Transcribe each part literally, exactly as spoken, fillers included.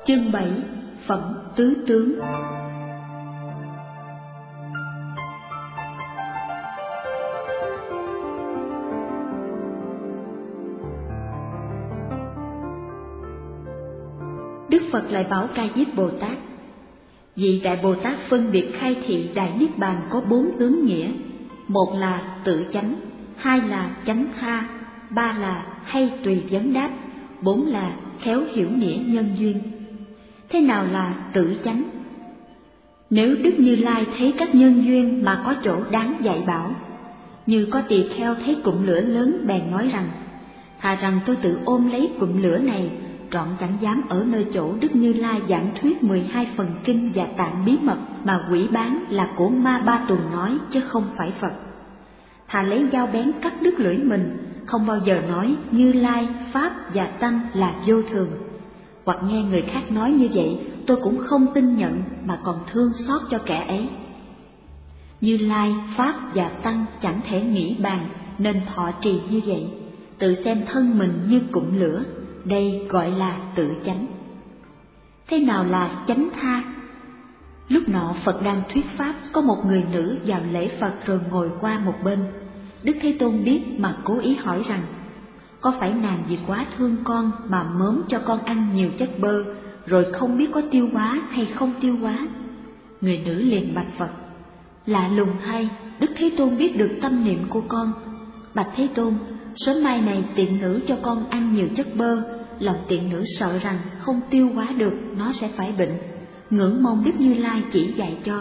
Chương bảy. Phẩm tứ tướng. Đức Phật lại bảo Ca Diếp Bồ Tát: vị Đại Bồ Tát phân biệt khai thị Đại Niết Bàn có bốn tướng nghĩa: một là tự chánh, hai là chánh tha, ba là hay tùy vấn đáp, bốn là khéo hiểu nghĩa nhân duyên. Thế nào là tự chánh? Nếu Đức Như Lai thấy các nhân duyên mà có chỗ đáng dạy bảo, như có tỳ kheo thấy cụm lửa lớn bèn nói rằng: thà rằng tôi tự ôm lấy cụm lửa này, trọn chẳng dám ở nơi chỗ Đức Như Lai giảng thuyết mười hai phần kinh và tạng bí mật mà quỷ bán là của Ma Ba Tuần nói chứ không phải Phật. Thà lấy dao bén cắt đứt lưỡi mình, không bao giờ nói Như Lai, Pháp và Tăng là vô thường. Hoặc nghe người khác nói như vậy, tôi cũng không tin nhận mà còn thương xót cho kẻ ấy. Như Lai, Pháp và Tăng chẳng thể nghĩ bàn nên thọ trì như vậy, tự xem thân mình như cụm lửa, đây gọi là tự chánh. Thế nào là chánh tha? Lúc nọ Phật đang thuyết pháp, có một người nữ vào lễ Phật rồi ngồi qua một bên. Đức Thế Tôn biết mà cố ý hỏi rằng: có phải nàng vì quá thương con mà mớm cho con ăn nhiều chất bơ, rồi không biết có tiêu hóa hay không tiêu hóa? Người nữ liền bạch Phật: lạ lùng thay, Đức Thế Tôn biết được tâm niệm của con. Bạch Thế Tôn, sớm mai này tiện nữ cho con ăn nhiều chất bơ, lòng tiện nữ sợ rằng không tiêu hóa được, nó sẽ phải bệnh, ngưỡng mong Đức Như Lai chỉ dạy cho.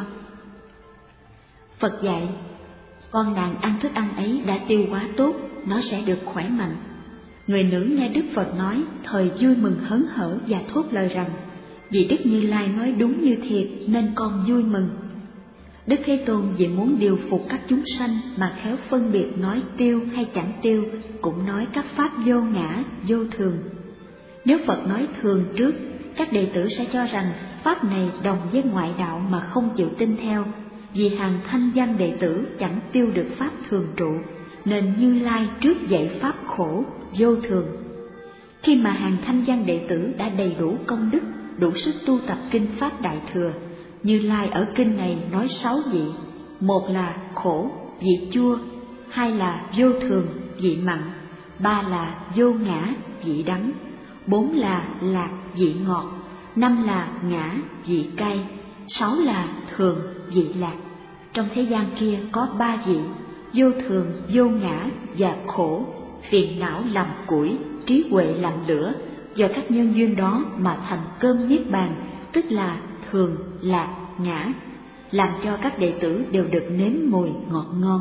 Phật dạy: con nàng ăn thức ăn ấy đã tiêu hóa tốt, nó sẽ được khỏe mạnh. Người nữ nghe Đức Phật nói, thời vui mừng hớn hở và thốt lời rằng: vì Đức Như Lai nói đúng như thiệt nên con vui mừng. Đức Thế Tôn vì muốn điều phục các chúng sanh mà khéo phân biệt nói tiêu hay chẳng tiêu, cũng nói các pháp vô ngã, vô thường. Nếu Phật nói thường trước, các đệ tử sẽ cho rằng pháp này đồng với ngoại đạo mà không chịu tin theo, vì hàng thanh văn đệ tử chẳng tiêu được pháp thường trụ, nên Như Lai trước dạy pháp khổ, vô thường. Khi mà hàng thanh văn đệ tử đã đầy đủ công đức, đủ sức tu tập kinh pháp Đại Thừa, Như Lai ở kinh này nói sáu vị: một là khổ, vị chua; hai là vô thường, vị mặn; ba là vô ngã, vị đắng; bốn là lạc, vị ngọt; năm là ngã, vị cay; sáu là thường, vị lạc. Trong thế gian kia có ba vị: vô thường, vô ngã và khổ. Phiền não làm củi, trí huệ làm lửa, do các nhân duyên đó mà thành cơm niết bàn, tức là thường, lạc, ngã, làm cho các đệ tử đều được nếm mùi ngọt ngon.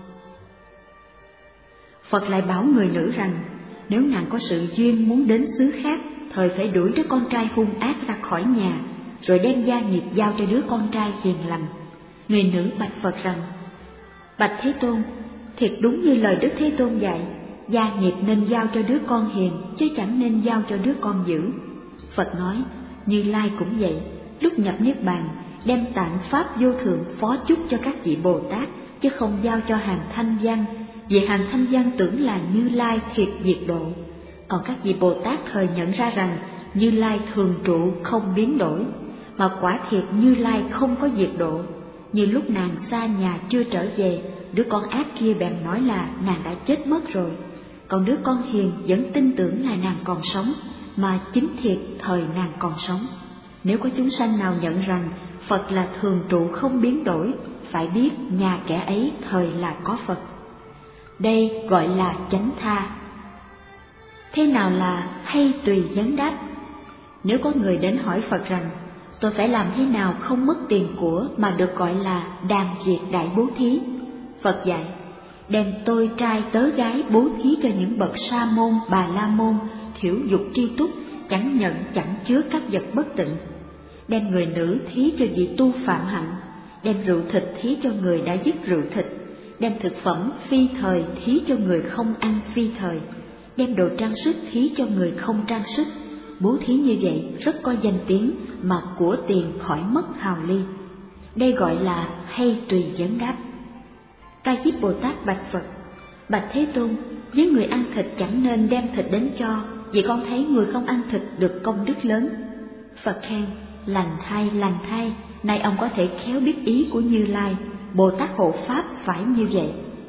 Phật lại bảo người nữ rằng: nếu nàng có sự duyên muốn đến xứ khác, thời phải đuổi đứa con trai hung ác ra khỏi nhà, rồi đem gia nghiệp giao cho đứa con trai hiền lành. Người nữ bạch Phật rằng: bạch Thế Tôn, thiệt đúng như lời Đức Thế Tôn dạy, gia nghiệp nên giao cho đứa con hiền, chứ chẳng nên giao cho đứa con dữ. Phật nói: Như Lai cũng vậy, lúc nhập niết bàn, đem tạng pháp vô thượng phó chúc cho các vị Bồ Tát, chứ không giao cho hàng thanh văn, vì hàng thanh văn tưởng là Như Lai thiệt diệt độ. Còn các vị Bồ Tát thời nhận ra rằng Như Lai thường trụ không biến đổi, mà quả thiệt Như Lai không có diệt độ. Như lúc nàng xa nhà chưa trở về, đứa con ác kia bèn nói là nàng đã chết mất rồi, còn đứa con hiền vẫn tin tưởng là nàng còn sống, mà chính thiệt thời nàng còn sống. Nếu có chúng sanh nào nhận rằng Phật là thường trụ không biến đổi, phải biết nhà kẻ ấy thời là có Phật. Đây gọi là chánh tha. Thế nào là hay tùy vấn đáp? Nếu có người đến hỏi Phật rằng: tôi phải làm thế nào không mất tiền của mà được gọi là đàm diệt đại bố thí? Phật dạy: đem tôi trai tớ gái bố thí cho những bậc sa môn, bà la môn, thiểu dục tri túc, chẳng nhận chẳng chứa các vật bất tịnh. Đem người nữ thí cho vị tu phạm hạnh, đem rượu thịt thí cho người đã dứt rượu thịt, đem thực phẩm phi thời thí cho người không ăn phi thời, đem đồ trang sức thí cho người không trang sức. Bố thí như vậy rất có danh tiếng, mà của tiền khỏi mất hào ly. Đây gọi là hay tùy vấn đáp. Ca Diếp Bồ Tát bạch Phật: bạch Thế Tôn, với người ăn thịt chẳng nên đem thịt đến cho, vì con thấy người không ăn thịt được công đức lớn. Phật khen: lành thay, lành thay, nay ông có thể khéo biết ý của Như Lai, Bồ Tát hộ pháp phải như vậy.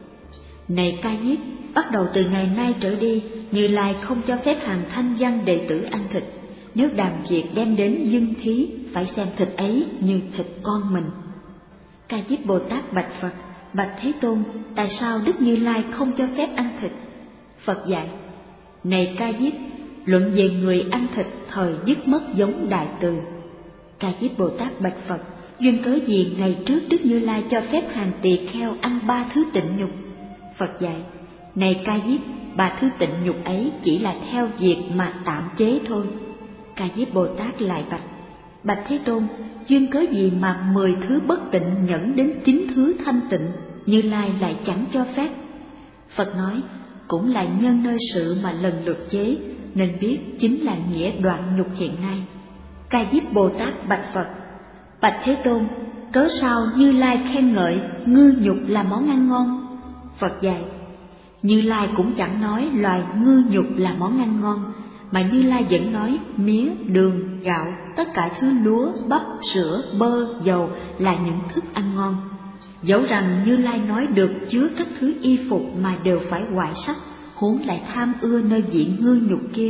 Này Ca Diếp, bắt đầu từ ngày nay trở đi, Như Lai không cho phép hàng thanh văn đệ tử ăn thịt. Nếu đàm việc đem đến dâng thí, phải xem thịt ấy như thịt con mình. Ca Diếp Bồ Tát bạch Phật: bạch Thế Tôn, tại sao Đức Như Lai không cho phép ăn thịt? Phật dạy: này Ca Diếp, luận về người ăn thịt thời dứt mất giống Đại Từ. Ca Diếp Bồ Tát bạch Phật: duyên cớ gì ngày trước Đức Như Lai cho phép hàng tỳ kheo ăn ba thứ tịnh nhục? Phật dạy: này Ca Diếp, ba thứ tịnh nhục ấy chỉ là theo việc mà tạm chế thôi. Ca Diếp Bồ Tát lại bạch: bạch Thế Tôn, duyên cớ gì mà mười thứ bất tịnh nhẫn đến chín thứ thanh tịnh, Như Lai lại chẳng cho phép? Phật nói: cũng là nhân nơi sự mà lần lượt chế, nên biết chính là nghĩa đoạn nhục hiện nay. Ca Diếp Bồ Tát bạch Phật: bạch Thế Tôn, cớ sao Như Lai khen ngợi ngư nhục là món ăn ngon? Phật dạy: Như Lai cũng chẳng nói loài ngư nhục là món ăn ngon, mà Như Lai vẫn nói mía, đường, gạo, tất cả thứ lúa, bắp, sữa, bơ, dầu là những thức ăn ngon. Dẫu rằng Như Lai nói được chứa các thứ y phục mà đều phải hoại sắc, huống lại tham ưa nơi vị ngư nhục kia.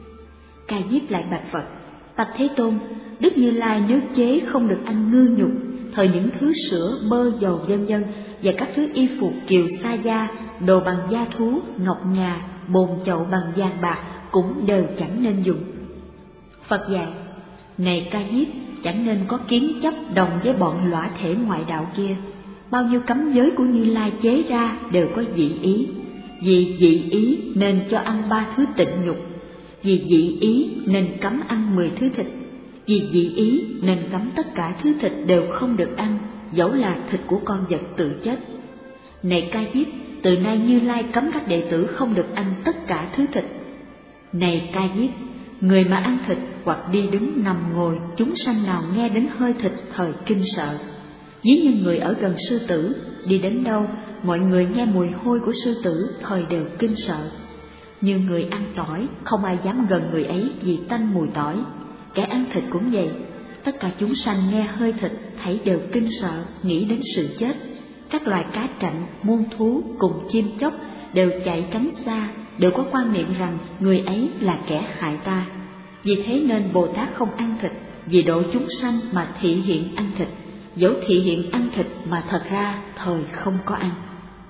Ca Diếp lại bạch Phật: bạch Thế Tôn, Đức Như Lai nếu chế không được ăn ngư nhục, thời những thứ sữa, bơ, dầu vân vân và các thứ y phục kiều sa da, đồ bằng da thú, ngọc ngà, bồn chậu bằng vàng bạc cũng đều chẳng nên dùng. Phật dạy: này Ca Diếp, chẳng nên có kiến chấp đồng với bọn lõa thể ngoại đạo kia. Bao nhiêu cấm giới của Như Lai chế ra đều có dị ý. Vì dị ý nên cho ăn ba thứ tịnh nhục, vì dị ý nên cấm ăn mười thứ thịt, vì dị ý nên cấm tất cả thứ thịt đều không được ăn, dẫu là thịt của con vật tự chết. Này Ca Diếp, từ nay Như Lai cấm các đệ tử không được ăn tất cả thứ thịt. Này Ca Diếp, người mà ăn thịt hoặc đi đứng nằm ngồi, chúng sanh nào nghe đến hơi thịt thời kinh sợ. Ví như người ở gần sư tử, đi đến đâu mọi người nghe mùi hôi của sư tử thời đều kinh sợ. Như người ăn tỏi, không ai dám gần người ấy vì tanh mùi tỏi. Kẻ ăn thịt cũng vậy, tất cả chúng sanh nghe hơi thịt thấy đều kinh sợ, nghĩ đến sự chết. Các loài cá trạnh, muôn thú cùng chim chóc đều chạy tránh xa, đều có quan niệm rằng người ấy là kẻ hại ta. Vì thế nên Bồ Tát không ăn thịt, vì độ chúng sanh mà thị hiện ăn thịt, dẫu thị hiện ăn thịt mà thật ra thời không có ăn.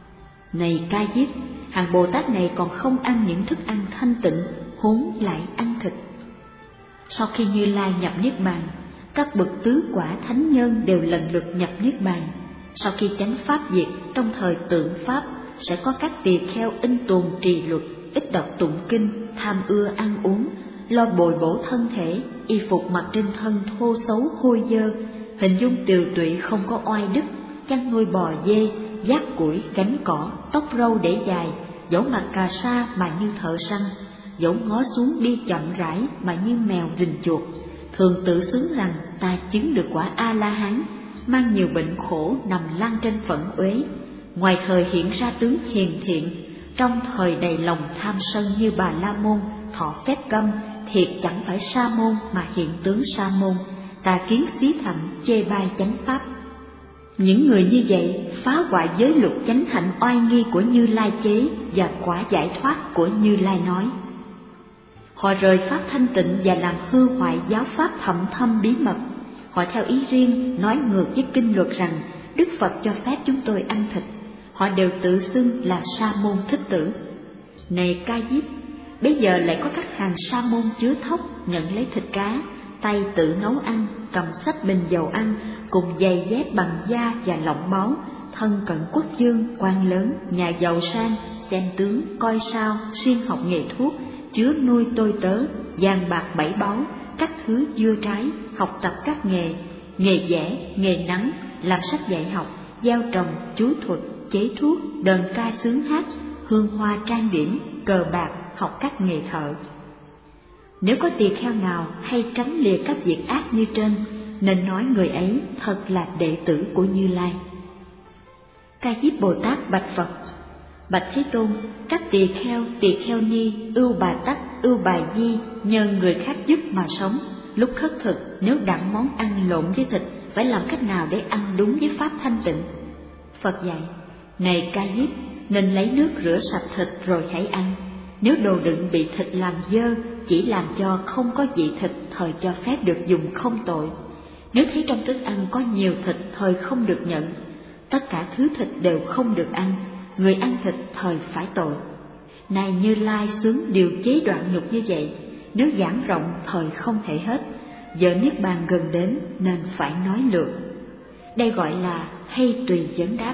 Này Ca Diếp, hàng Bồ Tát này còn không ăn những thức ăn thanh tịnh, huống lại ăn thịt. Sau khi Như Lai nhập Niết Bàn, các bậc tứ quả thánh nhân đều lần lượt nhập Niết Bàn. Sau khi chánh pháp diệt, trong thời tượng pháp sẽ có các tỳ kheo in tuồng trì luật, ít đọc tụng kinh, tham ưa ăn uống, lo bồi bổ thân thể, y phục mặc trên thân thô xấu hôi dơ, hình dung tiều tụy không có oai đức, chăn nuôi bò dê, vác củi, gánh cỏ, tóc râu để dài, dẫu mặc cà sa mà như thợ săn, dẫu ngó xuống đi chậm rãi mà như mèo rình chuột, thường tự xứng rằng ta chứng được quả A-la-hán, mang nhiều bệnh khổ nằm lăn trên phận uế, ngoài thời hiện ra tướng hiền thiện, trong thời đầy lòng tham sân như Bà La Môn, thọ phép câm, thiệt chẳng phải sa môn mà hiện tướng sa môn, tà kiến xí thạnh chê bai chánh pháp. Những người như vậy phá hoại giới luật chánh hạnh oai nghi của Như Lai chế và quả giải thoát của Như Lai nói. Họ rời pháp thanh tịnh và làm hư hoại giáo pháp thậm thâm bí mật. Họ theo ý riêng nói ngược với kinh luật rằng Đức Phật cho phép chúng tôi ăn thịt. Họ đều tự xưng là sa môn Thích Tử. Này Ca Diếp, bây giờ lại có các hàng sa môn chứa thóc nhận lấy thịt cá, tay tự nấu ăn, cầm sách bình dầu ăn, cùng giày dép bằng da và lọng báu, thân cận quốc dương, quan lớn, nhà giàu sang, xem tướng, coi sao, siêng học nghề thuốc, chứa nuôi tôi tớ, vàng bạc bảy báu, các thứ dưa trái, học tập các nghề, nghề vẽ, nghề nắng, làm sách dạy học, gieo trồng, chú thuật, chế thuốc, đờn ca sướng hát, hương hoa trang điểm, cờ bạc, học các nghề thợ. Nếu có tỳ kheo nào hay tránh lìa các việc ác như trên, nên nói người ấy thật là đệ tử của Như Lai. Ca Diếp Bồ Tát bạch Phật: bạch Thế Tôn, các tỳ kheo, tỳ kheo ni, ưu bà tắc, ưu bà di, nhờ người khác giúp mà sống, lúc khất thực nếu đặng món ăn lộn với thịt, phải làm cách nào để ăn đúng với pháp thanh tịnh? Phật dạy, này Ca Diếp, nên lấy nước rửa sạch thịt rồi hãy ăn. Nếu đồ đựng bị thịt làm dơ, chỉ làm cho không có vị thịt, thời cho phép được dùng không tội. Nếu thấy trong thức ăn có nhiều thịt, thời không được nhận. Tất cả thứ thịt đều không được ăn, người ăn thịt thời phải tội. Này Như Lai xướng điều chế đoạn nhục như vậy, nếu giảng rộng thời không thể hết. Giờ niết bàn gần đến nên phải nói lượt. Đây gọi là hay tùy vấn đáp.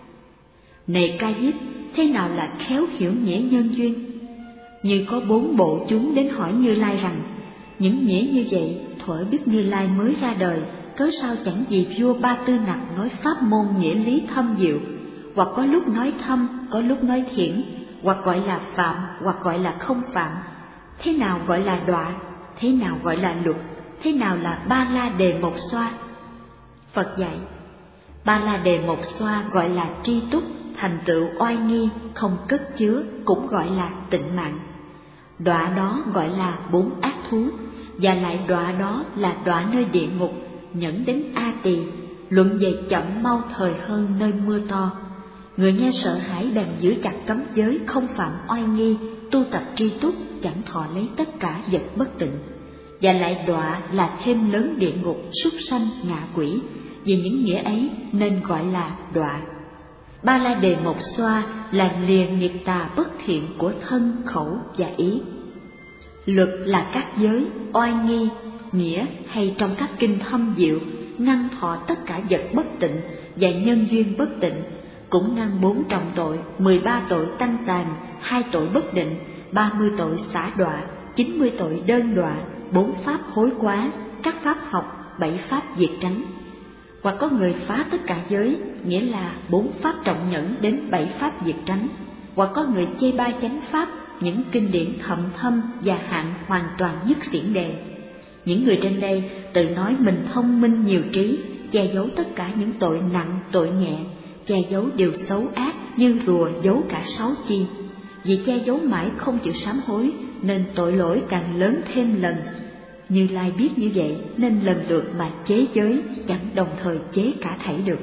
Này Ca Diếp, thế nào là khéo hiểu nghĩa nhân duyên? Như có bốn bộ chúng đến hỏi Như Lai rằng, những nghĩa như vậy thuở Đức Như Lai mới ra đời, cớ sao chẳng vì vua Ba Tư Nặc nói pháp môn nghĩa lý thâm diệu, hoặc có lúc nói thâm, có lúc nói thiển, hoặc gọi là phạm, hoặc gọi là không phạm. Thế nào gọi là đọa, thế nào gọi là luật, thế nào là Ba La Đề Một Xoa? Phật dạy, Ba La Đề Một Xoa gọi là tri túc, thành tựu oai nghi, không cất chứa, cũng gọi là tịnh mạng. Đọa đó gọi là bốn ác thú, và lại đọa đó là đọa nơi địa ngục, nhẫn đến A Tỳ, luận về chậm mau thời hơn nơi mưa to. Người nghe sợ hãi bèn giữ chặt cấm giới, không phạm oai nghi, tu tập tri túc, chẳng thọ lấy tất cả vật bất tịnh. Và lại đọa là thêm lớn địa ngục, súc sanh, ngạ quỷ, vì những nghĩa ấy nên gọi là đọa. Ba La Đề Một Xoa là lìa nghiệp tà bất thiện của thân, khẩu và ý. Luật là các giới, oai nghi, nghĩa hay trong các kinh thâm diệu, ngăn thọ tất cả vật bất tịnh và nhân duyên bất tịnh, cũng ngăn bốn trọng tội, mười ba tội tăng tàn, hai tội bất định, ba mươi tội xả đọa, chín mươi tội đơn đọa, bốn pháp hối quá, các pháp học, bảy pháp diệt trắng. Hoặc có người phá tất cả giới, nghĩa là bốn pháp trọng nhẫn đến bảy pháp diệt tránh. Hoặc có người chê bai chánh pháp, những kinh điển thậm thâm và hạn hoàn toàn nhất xiển đề. Những người trên đây tự nói mình thông minh nhiều trí, che giấu tất cả những tội nặng, tội nhẹ, che giấu điều xấu ác như rùa giấu cả sáu chi. Vì che giấu mãi không chịu sám hối, nên tội lỗi càng lớn thêm lần. Như Lai biết như vậy nên lần lượt mà chế giới, chẳng đồng thời chế cả thảy được.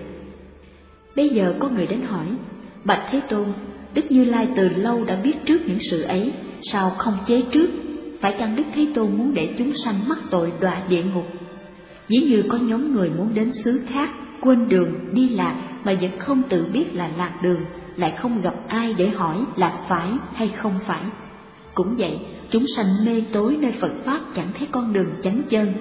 Bây giờ có người đến hỏi, bạch Thế Tôn, Đức Như Lai từ lâu đã biết trước những sự ấy, sao không chế trước? Phải chăng Đức Thế Tôn muốn để chúng sanh mắc tội đọa địa ngục? Ví như có nhóm người muốn đến xứ khác, quên đường, đi lạc mà vẫn không tự biết là lạc đường, lại không gặp ai để hỏi là phải hay không phải. Cũng vậy, chúng sanh mê tối nơi Phật Pháp chẳng thấy con đường chánh chân.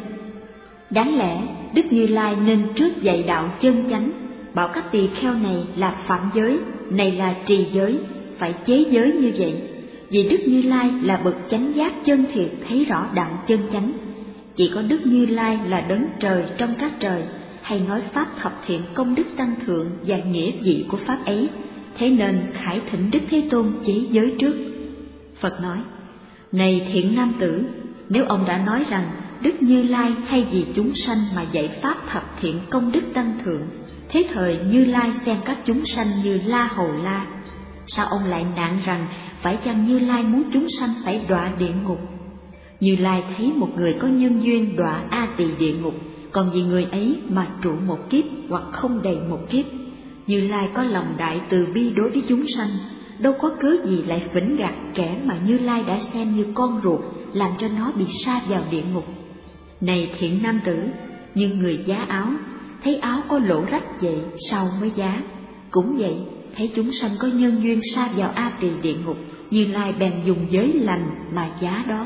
Đáng lẽ Đức Như Lai nên trước dạy đạo chân chánh, bảo các tỳ kheo này là phạm giới, này là trì giới, phải chế giới như vậy. Vì Đức Như Lai là bậc chánh giác chân thiệt, thấy rõ đạo chân chánh. Chỉ có Đức Như Lai là đấng trời trong các trời, hay nói pháp thập thiện công đức tăng thượng và nghĩa vị của pháp ấy, thế nên khải thỉnh Đức Thế Tôn chế giới trước. Phật nói, này thiện nam tử, nếu ông đã nói rằng Đức Như Lai thay vì chúng sanh mà dạy pháp thập thiện công đức tăng thượng, thế thời Như Lai xem các chúng sanh như La Hầu La, sao ông lại nạn rằng phải chăng Như Lai muốn chúng sanh phải đọa địa ngục? Như Lai thấy một người có nhân duyên đọa A Tỳ địa ngục, còn vì người ấy mà trụ một kiếp hoặc không đầy một kiếp. Như Lai có lòng đại từ bi đối với chúng sanh, đâu có cớ gì lại vĩnh gạt kẻ mà Như Lai đã xem như con ruột, làm cho nó bị sa vào địa ngục. Này thiện nam tử, như người giá áo, thấy áo có lỗ rách vậy sao mới giá? Cũng vậy, thấy chúng sanh có nhân duyên sa vào A Tỳ địa ngục, Như Lai bèn dùng giới lành mà giá đó.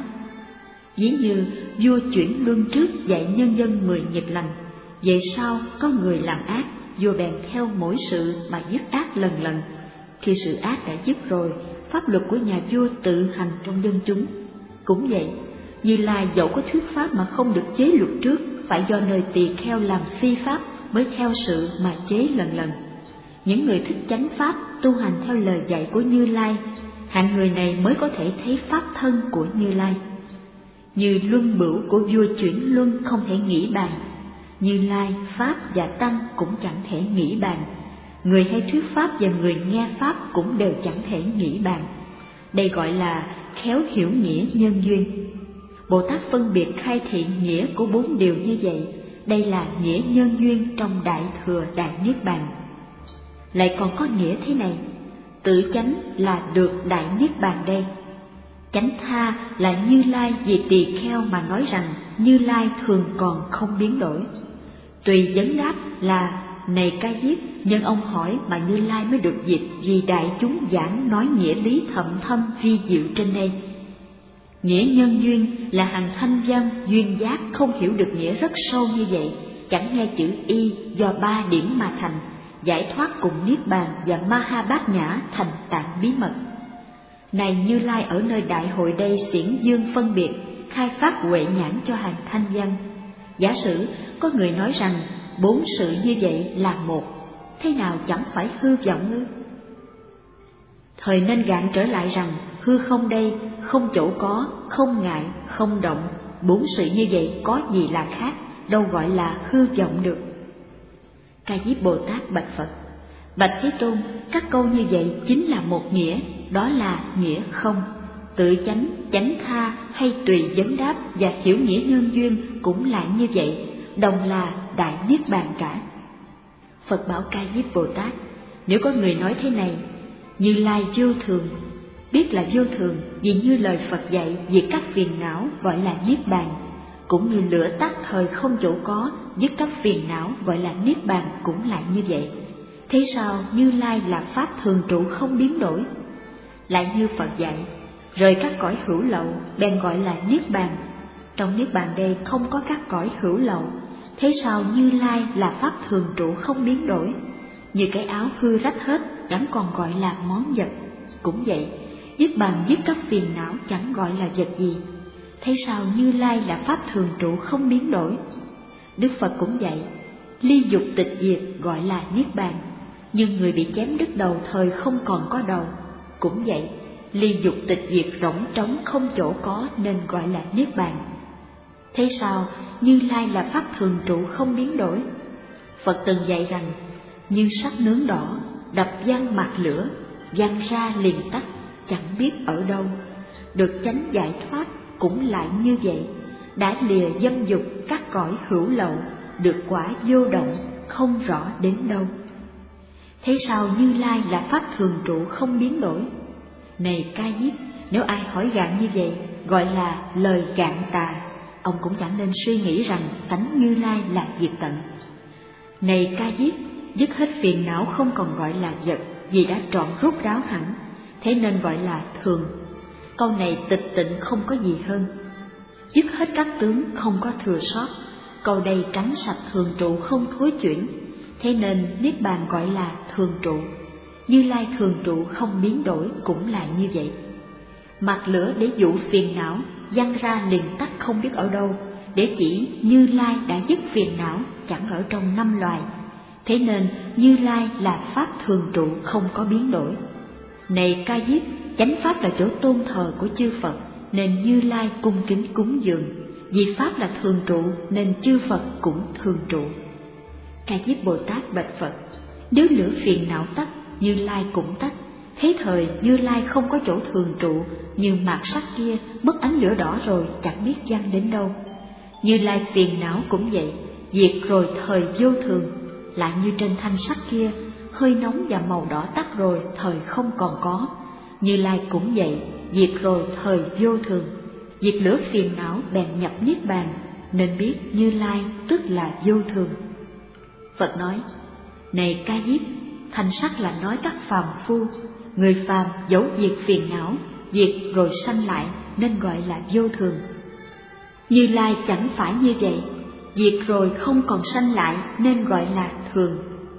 Ví như vua chuyển luân trước dạy nhân dân mười nghiệp lành, vậy sau có người làm ác, vua bèn theo mỗi sự mà dứt ác lần lần. Khi sự ác đã dứt rồi, pháp luật của nhà vua tự hành trong dân chúng. Cũng vậy, Như Lai dẫu có thuyết pháp mà không được chế luật trước, phải do nơi tỳ kheo làm phi pháp mới theo sự mà chế lần lần. Những người thích chánh pháp, tu hành theo lời dạy của Như Lai, hạng người này mới có thể thấy pháp thân của Như Lai. Như luân bửu của vua chuyển luân không thể nghĩ bàn, Như Lai, pháp và tăng cũng chẳng thể nghĩ bàn. Người hay thuyết pháp và người nghe pháp cũng đều chẳng thể nghĩ bàn. Đây gọi là khéo hiểu nghĩa nhân duyên. Bồ Tát phân biệt khai thị nghĩa của bốn điều như vậy. Đây là nghĩa nhân duyên trong Đại Thừa Đại Niết Bàn. Lại còn có nghĩa thế này: tự chánh là được Đại Niết Bàn đây. Chánh tha là Như Lai vì tỳ kheo mà nói rằng Như Lai thường còn không biến đổi. Tùy vấn đáp là: này Ca Diếp, nhân ông hỏi mà Như Lai mới được dịch vì đại chúng giảng nói nghĩa lý thậm thâm vi diệu trên đây. Nghĩa nhân duyên là hàng thanh văn duyên giác không hiểu được nghĩa rất sâu như vậy, chẳng nghe chữ y do ba điểm mà thành, giải thoát cùng Niết Bàn và Ma Ha Bát Nhã thành tạng bí mật. Này Như Lai ở nơi đại hội đây xiển dương phân biệt, khai phát huệ nhãn cho hàng thanh văn. Giả sử có người nói rằng bốn sự như vậy là một, thế nào chẳng phải hư vọng ư? Thời nên gạn trở lại rằng hư không đây, không chỗ có, không ngại, không động, bốn sự như vậy có gì là khác, đâu gọi là hư vọng được. Ca Diếp Bồ Tát bạch Phật: bạch Thế Tôn, các câu như vậy chính là một nghĩa, đó là nghĩa không. Tự chánh, chánh tha hay tùy vấn đáp và hiểu nghĩa nhân duyên cũng lại như vậy, đồng là Đại Niết Bàn cả. Phật bảo Ca Diếp Bồ Tát: nếu có người nói thế này, Như Lai vô thường, biết là vô thường vì như lời Phật dạy diệt các phiền não gọi là Niết Bàn, cũng như lửa tắt thời không chỗ có dứt các phiền não gọi là Niết Bàn cũng lại như vậy. Thế sao Như Lai là pháp thường trụ không biến đổi? Lại như Phật dạy, rời các cõi hữu lậu bèn gọi là Niết Bàn. Trong Niết Bàn đây không có các cõi hữu lậu, thế sao Như Lai là pháp thường trụ không biến đổi? Như cái áo hư rách hết chẳng còn gọi là món vật. Cũng vậy, Niết Bàn dứt các phiền não chẳng gọi là vật gì. Thế sao Như Lai là pháp thường trụ không biến đổi? Đức Phật cũng vậy, ly dục tịch diệt gọi là Niết Bàn, nhưng người bị chém đứt đầu thời không còn có đầu. Cũng vậy, ly dục tịch diệt rỗng trống không chỗ có nên gọi là Niết Bàn. Thế sao Như Lai là pháp thường trụ không biến đổi? Phật từng dạy rằng, như sắt nướng đỏ, đập văng mặt lửa, văng ra liền tắt, chẳng biết ở đâu. Được chánh giải thoát cũng lại như vậy, đã lìa dâm dục các cõi hữu lậu, được quả vô động, không rõ đến đâu. Thế sao Như Lai là pháp thường trụ không biến đổi? Này Ca Diếp, nếu ai hỏi gạn như vậy, gọi là lời gạn tà, ông cũng chẳng nên suy nghĩ rằng tánh Như Lai là diệt tận. Này Ca Diếp, dứt hết phiền não không còn gọi là vật, vì đã trọn rút ráo hẳn, thế nên gọi là thường. Câu này tịch tịnh không có gì hơn. Dứt hết các tướng không có thừa sót, câu đây tránh sạch thường trụ không thối chuyển, thế nên Niết Bàn gọi là thường trụ. Như Lai thường trụ không biến đổi cũng là như vậy. Mặt lửa để dụ phiền não, văng ra liền tắt không biết ở đâu, để chỉ Như Lai đã dứt phiền não chẳng ở trong năm loài. Thế nên Như Lai là pháp thường trụ không có biến đổi. Này Ca Diếp, chánh pháp là chỗ tôn thờ của chư Phật, nên Như Lai cung kính cúng dường. Vì pháp là thường trụ nên chư Phật cũng thường trụ. Ca Diếp Bồ Tát bạch Phật: nếu lửa phiền não tắt, Như Lai cũng tắt. Thế thời Như Lai không có chỗ thường trụ, như mạt sắt kia mất ánh lửa đỏ rồi chẳng biết văng đến đâu. Như Lai phiền não cũng vậy, diệt rồi thời vô thường. Lại như trên thanh sắt kia, hơi nóng và màu đỏ tắt rồi thời không còn có. Như Lai cũng vậy, diệt rồi thời vô thường, diệt lửa phiền não bèn nhập Niết Bàn, nên biết Như Lai tức là vô thường. Phật nói: này Ca Diếp, thanh sắt là nói các phàm phu, người phàm dẫu diệt phiền não, diệt rồi sanh lại nên gọi là vô thường. Như Lai chẳng phải như vậy, diệt rồi không còn sanh lại nên gọi là thường.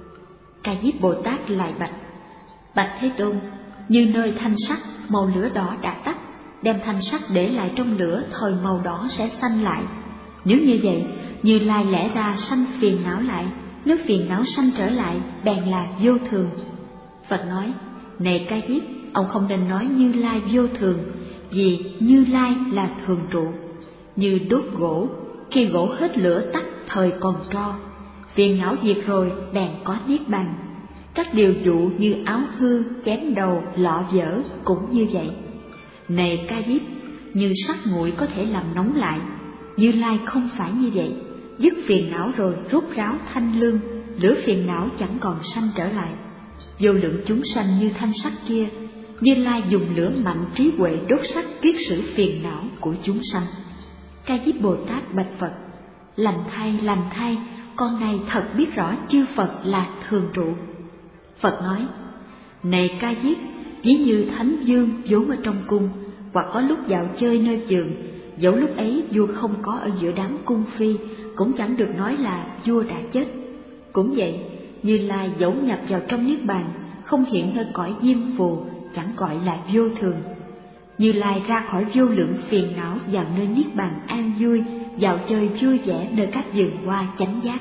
Ca Diếp Bồ Tát lại bạch: bạch Thế Tôn, như nơi thanh sắt màu lửa đỏ đã tắt, đem thanh sắt để lại trong lửa thời màu đỏ sẽ sanh lại. Nếu như vậy, Như Lai lẽ ra sanh phiền não lại, nếu phiền não sanh trở lại bèn là vô thường. Phật nói: này Ca Diếp, ông không nên nói Như Lai vô thường, vì Như Lai là thường trụ. Như đốt gỗ, khi gỗ hết lửa tắt thời còn tro, phiền não diệt rồi bèn có Niết Bàn. Các điều dụ như áo hư, chém đầu, lọ vỡ cũng như vậy. Này Ca Diếp, như sắt nguội có thể làm nóng lại. Như Lai không phải như vậy, dứt phiền não rồi rốt ráo thanh lương, lửa phiền não chẳng còn sanh trở lại. Vô lượng chúng sanh như thanh sắt kia, Như Lai dùng lửa mạnh trí huệ đốt sắt kiết sử phiền não của chúng sanh. Ca Diếp Bồ Tát bạch Phật: lành thay, lành thay, con này thật biết rõ chư Phật là thường trụ. Phật nói: này Ca Diếp, ví như Thánh Dương vốn ở trong cung, hoặc có lúc dạo chơi nơi vườn, dẫu lúc ấy vua không có ở giữa đám cung phi, cũng chẳng được nói là vua đã chết. Cũng vậy, Như Lai dẫu nhập vào trong niết bàn, không hiện nơi cõi diêm phù, chẳng gọi là vô thường. Như Lai ra khỏi vô lượng phiền não vào nơi niết bàn an vui, dạo chơi vui vẻ nơi các vườn hoa chánh giác.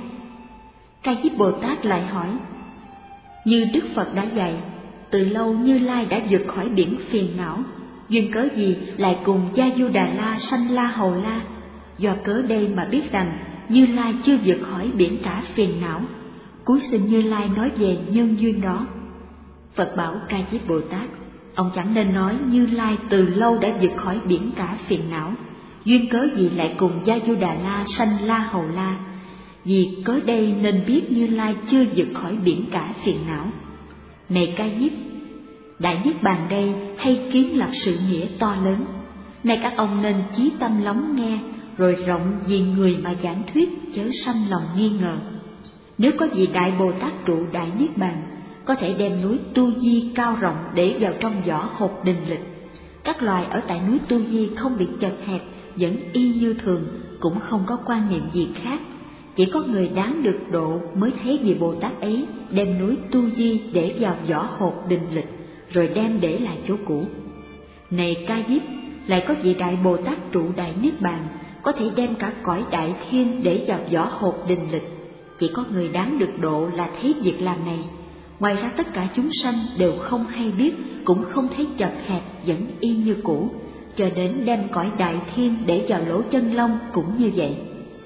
Ca Diếp Bồ Tát lại hỏi: như Đức Phật đã dạy, từ lâu Như Lai đã vượt khỏi biển phiền não, duyên cớ gì lại cùng Gia Du Đà La sanh La Hầu La? Do cớ đây mà biết rằng Như Lai chưa vượt khỏi biển cả phiền não. Cúi xin Như Lai nói về nhân duyên đó. Phật bảo Ca Diếp Bồ Tát: ông chẳng nên nói Như Lai từ lâu đã vượt khỏi biển cả phiền não, duyên cớ gì lại cùng Gia Du Đà La sanh La Hầu La? Vì cớ đây nên biết Như Lai chưa vượt khỏi biển cả phiền não. Này Ca Diếp, Đại Niết Bàn đây hay kiến lập sự nghĩa to lớn. Nay các ông nên chí tâm lắng nghe, rồi rộng vì người mà giảng thuyết, chớ sanh lòng nghi ngờ. Nếu có vị Đại Bồ Tát trụ Đại Niết Bàn, có thể đem núi Tu Di cao rộng để vào trong vỏ hộp đình lịch. Các loài ở tại núi Tu Di không bị chật hẹp, vẫn y như thường, cũng không có quan niệm gì khác. Chỉ có người đáng được độ mới thấy vị Bồ Tát ấy đem núi Tu Di để vào vỏ hộp đình lịch, rồi đem để lại chỗ cũ. Này Ca Diếp, lại có vị Đại Bồ Tát trụ Đại Niết Bàn, có thể đem cả cõi Đại Thiên để vào vỏ hộp đình lịch. Chỉ có người đáng được độ là thấy việc làm này. Ngoài ra tất cả chúng sanh đều không hay biết, cũng không thấy chật hẹp, vẫn y như cũ, cho đến đem cõi Đại Thiên để vào lỗ chân lông cũng như vậy.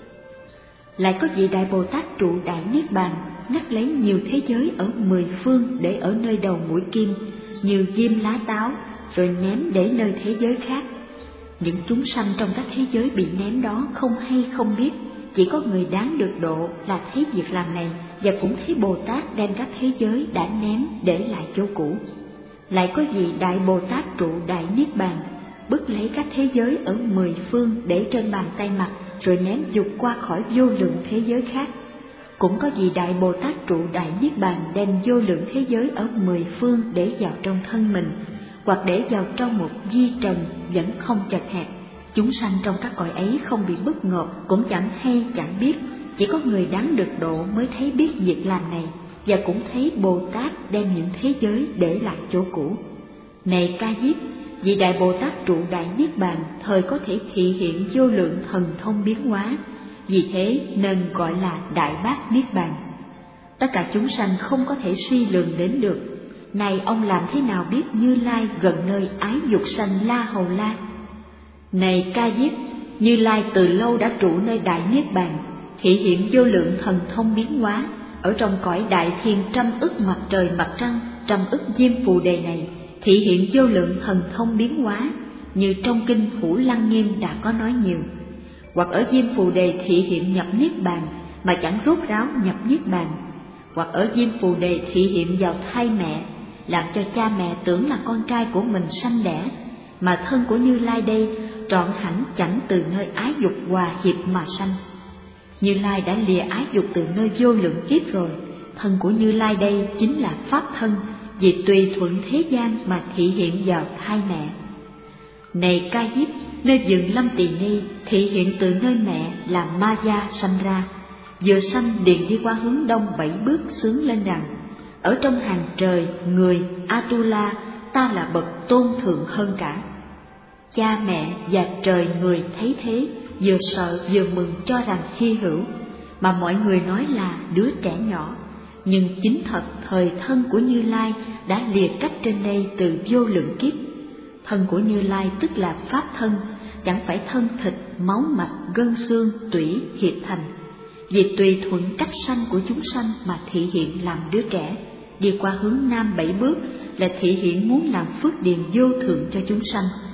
Lại có vị Đại Bồ Tát trụ Đại Niết Bàn, ngắt lấy nhiều thế giới ở mười phương để ở nơi đầu mũi kim, như diêm lá táo, rồi ném để nơi thế giới khác. Những chúng sanh trong các thế giới bị ném đó không hay không biết, chỉ có người đáng được độ là thấy việc làm này, và cũng thấy Bồ Tát đem các thế giới đã ném để lại chỗ cũ. Lại có vị Đại Bồ Tát trụ Đại Niết Bàn, bứt lấy các thế giới ở mười phương để trên bàn tay mặt, rồi ném dục qua khỏi vô lượng thế giới khác. Cũng có vị Đại Bồ Tát trụ Đại Niết Bàn đem vô lượng thế giới ở mười phương để vào trong thân mình, hoặc để vào trong một di trần vẫn không chật hẹp. Chúng sanh trong các cõi ấy không bị bức ngộp, cũng chẳng hay chẳng biết, chỉ có người đáng được độ mới thấy biết việc làm này, và cũng thấy Bồ Tát đem những thế giới để lại chỗ cũ. Này Ca Diếp, vị Đại Bồ Tát trụ Đại Niết Bàn thời có thể thị hiện vô lượng thần thông biến hóa, vì thế nên gọi là Đại Bát Niết Bàn. Tất cả chúng sanh không có thể suy lường đến được. Này ông làm thế nào biết Như Lai gần nơi ái dục sanh La Hầu La? Này Ca Diếp, Như Lai từ lâu đã trụ nơi Đại Niết Bàn, thị hiện vô lượng thần thông biến hóa, ở trong cõi Đại Thiên trăm ức mặt trời mặt trăng, trăm ức diêm phù đề này, thị hiện vô lượng thần thông biến hóa, như trong kinh Hữu Lăng Nghiêm đã có nói nhiều. Hoặc ở diêm phù đề thị hiện nhập Niết Bàn, mà chẳng rốt ráo nhập Niết Bàn. Hoặc ở diêm phù đề thị hiện vào thai mẹ, làm cho cha mẹ tưởng là con trai của mình sanh đẻ, mà thân của Như Lai đây trọn hẳn chẳng từ nơi ái dục hòa hiệp mà sanh. Như Lai đã lìa ái dục từ nơi vô lượng kiếp rồi, thân của Như Lai đây chính là pháp thân, vì tùy thuận thế gian mà thị hiện vào thai mẹ. Này Ca Diếp, nơi vườn Lâm Tỳ Ni thị hiện từ nơi mẹ là Ma Gia sanh ra, vừa sanh liền đi qua hướng đông bảy bước sướng lên rằng: ở trong hàng trời người Atula, ta là bậc tôn thượng hơn cả. Cha mẹ và trời người thấy thế, vừa sợ vừa mừng cho rằng hy hữu, mà mọi người nói là đứa trẻ nhỏ. Nhưng chính thật thời thân của Như Lai đã lìa cách trên đây từ vô lượng kiếp. Thân của Như Lai tức là pháp thân, chẳng phải thân thịt, máu mạch, gân xương, tủy hiệp thành. Vì tùy thuận cách sanh của chúng sanh mà thị hiện làm đứa trẻ, đi qua hướng nam bảy bước là thị hiện muốn làm phước điền vô thượng cho chúng sanh.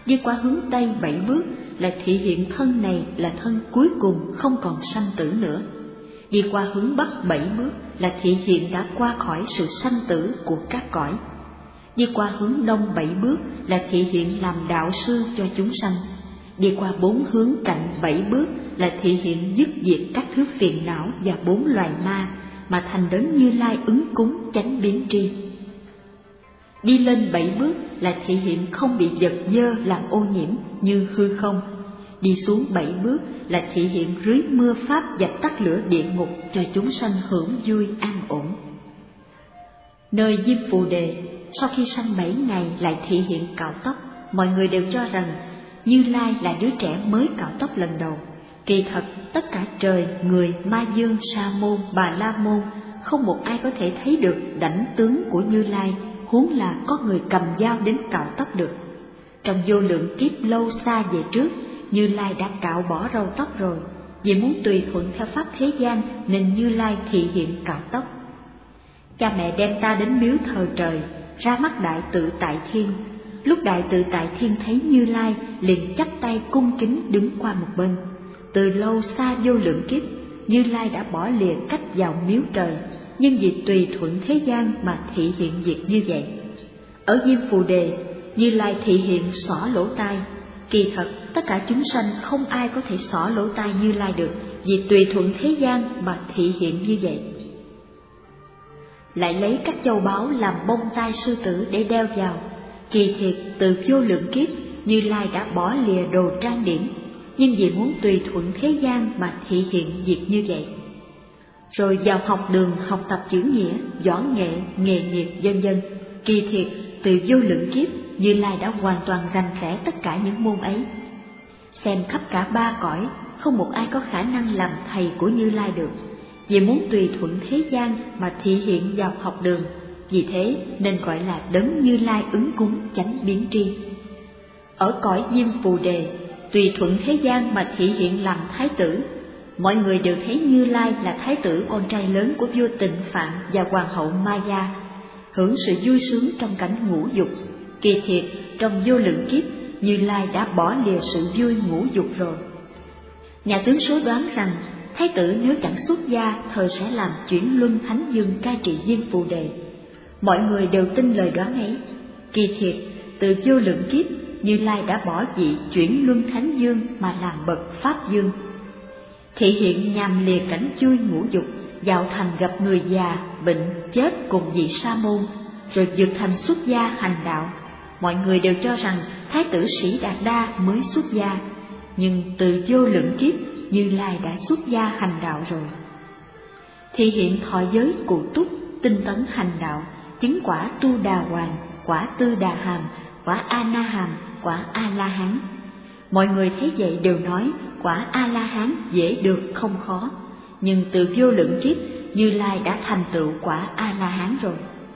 đi qua hướng Tây bảy bước là thị hiện thân này là thân cuối cùng không còn sanh tử nữa. Đi qua hướng Bắc bảy bước là thị hiện đã qua khỏi sự sanh tử của các cõi. Đi qua hướng Đông bảy bước là thị hiện làm đạo sư cho chúng sanh. Đi qua bốn hướng cạnh bảy bước là thị hiện dứt diệt các thứ phiền não và bốn loài ma, mà thành đấng Như Lai ứng cúng chánh biến tri. Đi lên bảy bước là thị hiện không bị vật dơ làm ô nhiễm như hư không. Đi xuống bảy bước là thị hiện rưới mưa pháp dập tắt lửa địa ngục cho chúng sanh hưởng vui an ổn. Nơi Diêm Phù Đề, sau khi sanh bảy ngày lại thị hiện cạo tóc, mọi người đều cho rằng Như Lai là đứa trẻ mới cạo tóc lần đầu. Kỳ thật tất cả trời, người, ma dương, sa môn, bà la môn, không một ai có thể thấy được đảnh tướng của Như Lai, huống là có người cầm dao đến cạo tóc được. Trong vô lượng kiếp lâu xa về trước, Như Lai đã cạo bỏ râu tóc rồi. Vì muốn tùy thuận theo pháp thế gian nên Như Lai thị hiện cạo tóc. Cha mẹ đem ta đến miếu thờ trời, ra mắt Đại Tự Tại Thiên. Lúc Đại Tự Tại Thiên thấy Như Lai, liền chắp tay cung kính đứng qua một bên. Từ lâu xa vô lượng kiếp, Như Lai đã bỏ lìa cách vào miếu trời, nhưng vì tùy thuận thế gian mà thị hiện việc như vậy. Ở Diêm Phù Đề, Như Lai thị hiện xỏ lỗ tai. Kỳ thật tất cả chúng sanh không ai có thể xỏ lỗ tai Như Lai được, vì tùy thuận thế gian mà thị hiện như vậy. Lại lấy các châu báu làm bông tai sư tử để đeo vào. Kỳ thiệt từ vô lượng kiếp, Như Lai đã bỏ lìa đồ trang điểm, nhưng vì muốn tùy thuận thế gian mà thị hiện việc như vậy. Rồi vào học đường học tập chữ nghĩa, võ nghệ, nghề nghiệp vân vân. Kỳ thiệt từ vô lượng kiếp, Như Lai đã hoàn toàn rành rẽ tất cả những môn ấy. Xem khắp cả ba cõi, không một ai có khả năng làm thầy của Như Lai được, vì muốn tùy thuận thế gian mà thị hiện vào học đường. Vì thế nên gọi là đấng Như Lai ứng cúng chánh biến tri. Ở cõi Diêm Phù Đề, tùy thuận thế gian mà thị hiện làm thái tử. Mọi người đều thấy Như Lai là thái tử con trai lớn của vua Tịnh Phạn và hoàng hậu Maya, hưởng sự vui sướng trong cảnh ngũ dục. Kỳ thiệt trong vô lượng kiếp, Như Lai đã bỏ lìa sự vui ngũ dục rồi. Nhà tướng số đoán rằng thái tử nếu chẳng xuất gia, thời sẽ làm chuyển luân thánh dương cai trị Diêm Phù Đề. Mọi người đều tin lời đoán ấy. Kỳ thiệt từ vô lượng kiếp, Như Lai đã bỏ vị chuyển luân thánh dương mà làm bậc pháp dương. Thị hiện nhằm lìa cảnh vui ngũ dục, vào thành gặp người già, bệnh, chết cùng vị sa môn, rồi vượt thành xuất gia hành đạo. Mọi người đều cho rằng thái tử Sĩ Đạt Đa mới xuất gia, nhưng từ vô lượng kiếp, Như Lai đã xuất gia hành đạo rồi. Thị hiện thọ giới cụ túc, tinh tấn hành đạo, chứng quả Tu Đà Hoàng, quả Tư Đà Hàm, quả A Na Hàm, quả A La Hán. Mọi người thấy vậy đều nói quả A La Hán dễ được không khó, nhưng từ vô lượng kiếp, Như Lai đã thành tựu quả A La Hán rồi.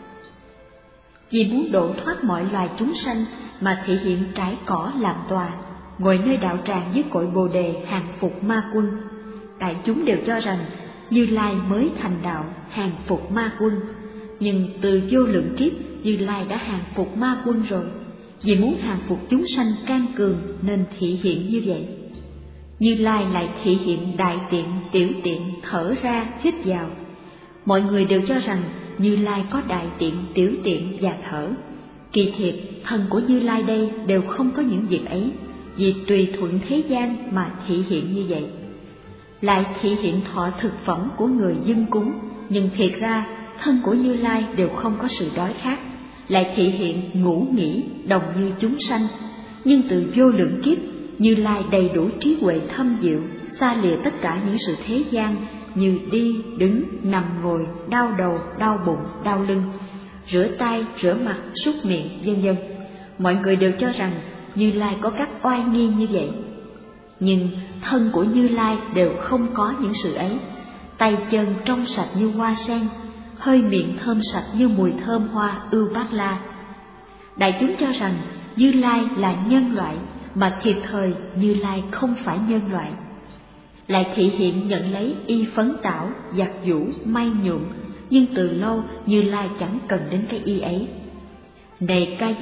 Vì muốn độ thoát mọi loài chúng sanh mà thị hiện trải cỏ làm tòa, ngồi nơi đạo tràng với cội Bồ Đề hàng phục ma quân. Đại chúng đều cho rằng Như Lai mới thành đạo hàng phục ma quân, nhưng từ vô lượng kiếp, Như Lai đã hàng phục ma quân rồi. Vì muốn hàng phục chúng sanh can cường nên thị hiện như vậy. Như Lai lại thị hiện đại tiện, tiểu tiện, thở ra, hít vào. Mọi người đều cho rằng Như Lai có đại tiện, tiểu tiện và thở. Kỳ thiệt thân của Như Lai đây đều không có những việc ấy, vì tùy thuận thế gian mà thị hiện như vậy. Lại thị hiện thọ thực phẩm của người dâng cúng, nhưng thiệt ra thân của Như Lai đều không có sự đói khát. Lại thị hiện ngủ nghỉ đồng như chúng sanh, nhưng từ vô lượng kiếp, Như Lai đầy đủ trí huệ thâm diệu, xa lìa tất cả những sự thế gian như đi, đứng, nằm, ngồi, đau đầu, đau bụng, đau lưng, rửa tay, rửa mặt, súc miệng, vân vân. Mọi người đều cho rằng Như Lai có các oai nghi như vậy, nhưng thân của Như Lai đều không có những sự ấy. Tay chân trong sạch như hoa sen, hơi miệng thơm sạch như mùi thơm hoa ưu bát la. Đại chúng cho rằng Như Lai là nhân loại, mà thiệt thời Như Lai không phải nhân loại. Lại thị hiện nhận lấy y phấn tảo, giặt giũ, may nhuộm, nhưng từ lâu Như Lai chẳng cần đến cái y ấy. Này Ca Diếp,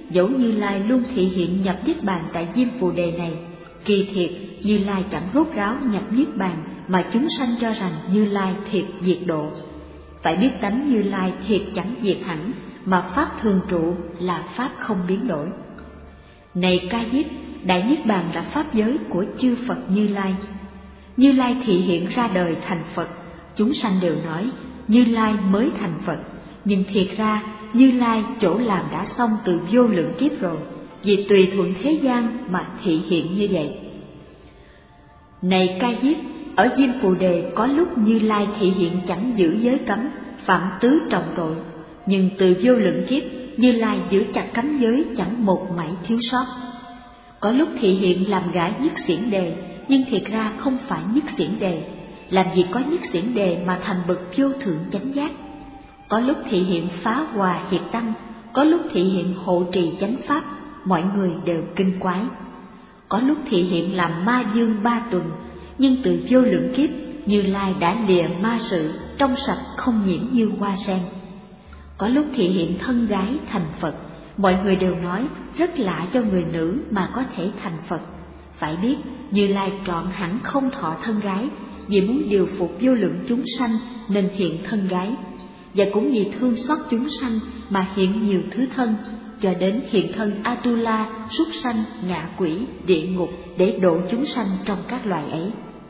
dẫu Như Lai luôn thị hiện nhập niết bàn tại Diêm Phù Đề này, kỳ thiệt Như Lai chẳng rốt ráo nhập niết bàn mà chúng sanh cho rằng Như Lai thiệt diệt độ. Phải biết tánh Như Lai thiệt chẳng diệt hẳn, mà pháp thường trụ là pháp không biến đổi. Này Ca Diếp, đại niết bàn là pháp giới của chư Phật Như Lai. Như Lai thị hiện ra đời thành Phật, chúng sanh đều nói Như Lai mới thành Phật, nhưng thiệt ra Như Lai chỗ làm đã xong từ vô lượng kiếp rồi, vì tùy thuận thế gian mà thị hiện như vậy. Này Ca Diếp, ở Diêm Phù Đề có lúc Như Lai thị hiện chẳng giữ giới cấm, phạm tứ trọng tội, nhưng từ vô lượng kiếp Như Lai giữ chặt cấm giới chẳng một mảy thiếu sót. Có lúc thị hiện làm gã Nhất Xiển Đề, nhưng thiệt ra không phải Nhất Xiển Đề, làm gì có Nhất Xiển Đề mà thành bậc vô thượng chánh giác. Có lúc thị hiện phá hòa hiệt tăng, có lúc thị hiện hộ trì chánh pháp, mọi người đều kinh quái. Có lúc thị hiện làm ma dương ba tuần, nhưng từ vô lượng kiếp Như Lai đã lìa ma sự, trong sạch không nhiễm như hoa sen. Có lúc thị hiện thân gái thành Phật, mọi người đều nói rất lạ cho người nữ mà có thể thành Phật. Phải biết Như Lai trọn hẳn không thọ thân gái, vì muốn điều phục vô lượng chúng sanh nên hiện thân gái, và cũng vì thương xót chúng sanh mà hiện nhiều thứ thân, cho đến hiện thân Atula, súc sanh, ngạ quỷ, địa ngục để độ chúng sanh trong các loài ấy.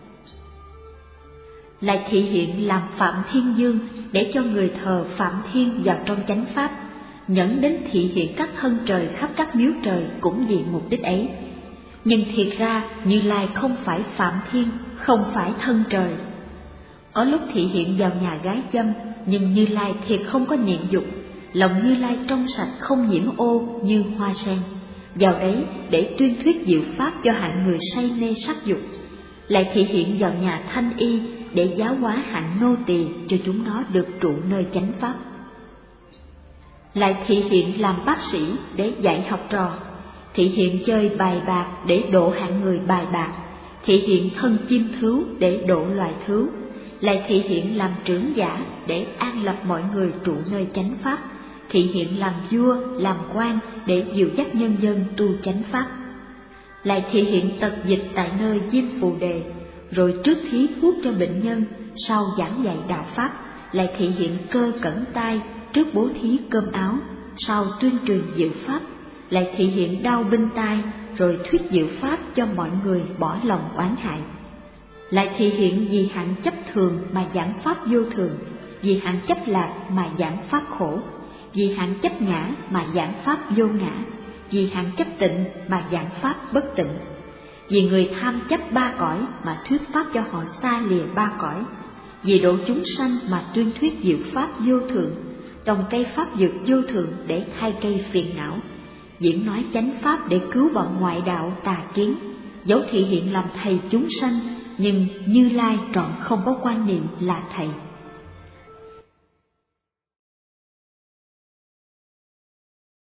Lại thị hiện làm Phạm Thiên Dương để cho người thờ Phạm Thiên vào trong chánh pháp, nhẫn đến thị hiện các thân trời khắp các miếu trời cũng vì mục đích ấy. Nhưng thiệt ra Như Lai không phải Phạm Thiên, không phải thân trời. Có lúc thị hiện vào nhà gái dâm, nhưng Như Lai thiệt không có niệm dục, lòng Như Lai trong sạch không nhiễm ô như hoa sen, vào đấy để tuyên thuyết diệu pháp cho hạng người say mê sắc dục. Lại thị hiện vào nhà Thanh Y để giáo hóa hạng nô tỳ cho chúng nó được trụ nơi chánh pháp. Lại thị hiện làm bác sĩ để dạy học trò, thị hiện chơi bài bạc để độ hạng người bài bạc, thị hiện thân chim thứu để độ loài thứu, lại thị hiện làm trưởng giả để an lập mọi người trụ nơi chánh pháp, thị hiện làm vua, làm quan để dìu dắt nhân dân tu chánh pháp. Lại thị hiện tật dịch tại nơi Diêm Phù Đề, rồi trước thí thuốc cho bệnh nhân, sau giảng dạy đạo pháp, lại thị hiện cơ cẩn tay, trước bố thí cơm áo, sau tuyên truyền diệu pháp, lại thị hiện đao binh tai, rồi thuyết diệu pháp cho mọi người bỏ lòng oán hại. Lại thị hiện vì hạng chấp thường mà giảng pháp vô thường, vì hạng chấp lạc mà giảng pháp khổ, vì hạng chấp ngã mà giảng pháp vô ngã, vì hạng chấp tịnh mà giảng pháp bất tịnh, vì người tham chấp ba cõi mà thuyết pháp cho họ xa lìa ba cõi, vì độ chúng sanh mà tuyên thuyết diệu pháp vô thường, trồng cây pháp dược vô thường để thay cây phiền não, diễn nói chánh pháp để cứu bọn ngoại đạo tà kiến, dẫu thị hiện làm thầy chúng sanh, nhưng Như Lai trọn không có quan niệm là thầy.